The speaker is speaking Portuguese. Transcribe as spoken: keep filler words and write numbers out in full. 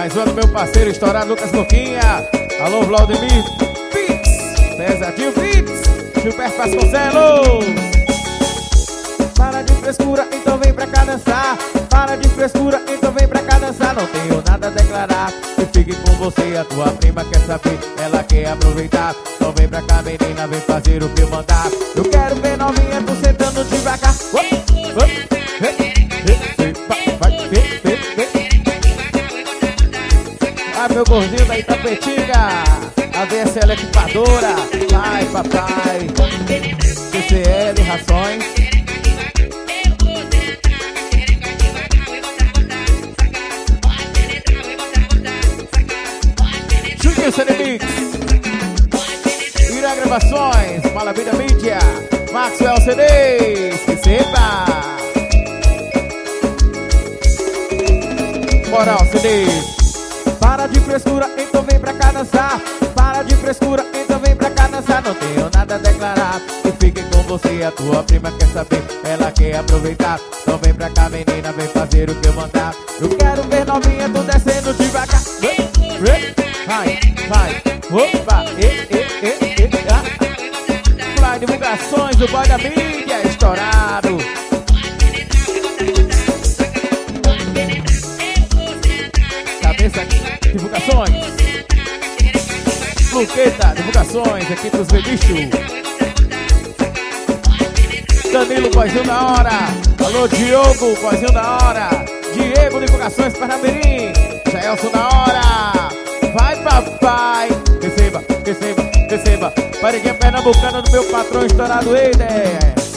Mais uma do meu parceiro estourado, Lucas Boquinha. Alô, Vladimir Pix, Pesadinho Pix, Gilberto Vasconcelos. Para de frescura, então vem pra cá dançar. Para de frescura, então vem pra cá dançar. Não tenho nada a declarar, que fique com você. A tua prima quer saber, ela quer aproveitar. Então vem pra cá, menina, vem fazer o que eu mandar. Eu quero ver novinha, tu sentando devagar. Ah, meu gordinho da Itapetinga, a V S L equipadora. Vai, papai, C C L, rações. Juninho Cenemix, Ira Gravações, Malabida Mídia, Maxwell C Ds, receba. Moral C Ds. Para de frescura, então vem pra cá dançar. Para de frescura, então vem pra cá dançar. Não tenho nada a declarar, que fique com você. A tua prima quer saber, ela quer aproveitar. Então vem pra cá, menina, vem fazer o que eu mandar. Eu quero ver novinha, tu descendo devagar. Vai, vai, opa, e, e, e, e, ah. Fly Divulgações, o boy da mídia, estourado. Cabeça, Divulgações. Luqueta, Divulgações, aqui pros bebichos. Danilo, boizinho da hora. Alô, Diogo, boizinho da hora. Diego, Divulgações, Parnamirim. Jaelson da hora. Vai, papai. Receba, receba, receba. Pareguinha pernambucana do meu patrão estourado, Eider.